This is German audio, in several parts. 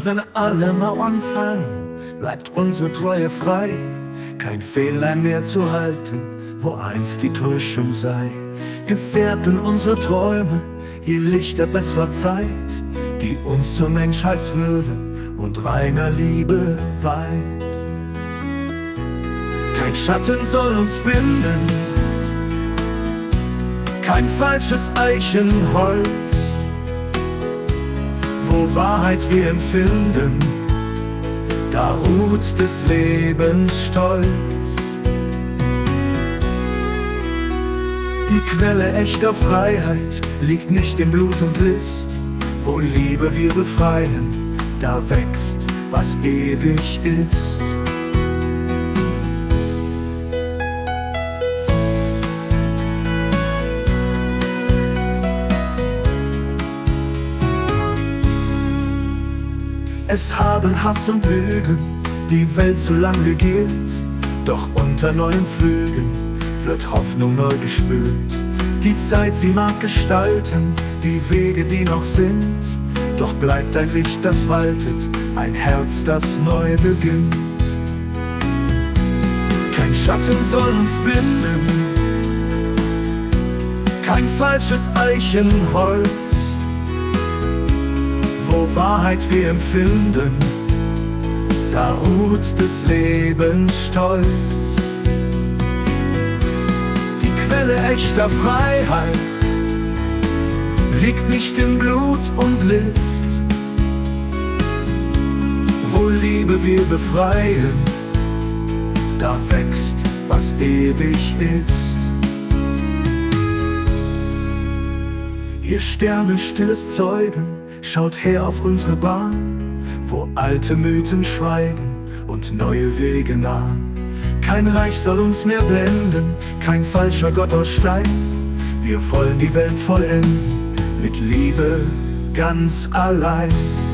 wenn alle Mauern fallen, bleibt unsere Treue frei. Kein Fehler mehr zu halten, wo einst die Täuschung sei. Gefährten unsere Träume, je Lichter besserer Zeit, die uns zur Menschheitswürde und reiner Liebe weiht. Kein Schatten soll uns binden, kein falsches Eichenholz, wo Wahrheit wir empfinden, da ruht des Lebens Stolz. Die Quelle echter Freiheit liegt nicht in Blut und List, wo Liebe wir befreien, da wächst, was ewig ist. Es haben Hass und Lügen die Welt zu lang regiert, doch unter neuen Flügen wird Hoffnung neu gespürt. Die Zeit, sie mag gestalten, die Wege, die noch sind, doch bleibt ein Licht, das waltet, ein Herz, das neu beginnt. Kein Schatten soll uns binden, kein falsches Eichenholz, wo Wahrheit wir empfinden, da ruht des Lebens Stolz. Die Quelle echter Freiheit liegt nicht in Blut und List, wo Liebe wir befreien, da wächst, was ewig ist. Ihr Sterne stilles Zeugen, schaut her auf unsere Bahn, wo alte Mythen schweigen und neue Wege nahen. Kein Reich soll uns mehr blenden, kein falscher Gott aus Stein. Wir wollen die Welt vollenden, mit Liebe ganz allein.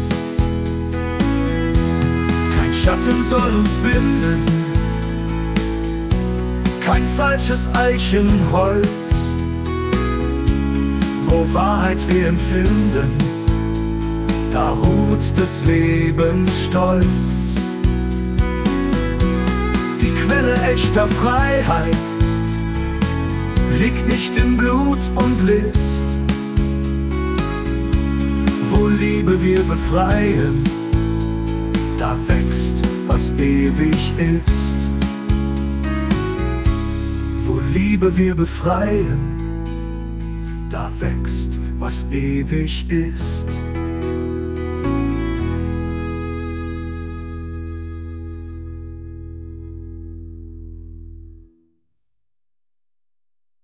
Kein Schatten soll uns binden, kein falsches Eichenholz, wo Wahrheit wir empfinden, da ruht des Lebens Stolz. Die Quelle echter Freiheit liegt nicht in Blut und List, wo Liebe wir befreien, da wächst, was ewig ist. Wo Liebe wir befreien, da wächst, was ewig ist.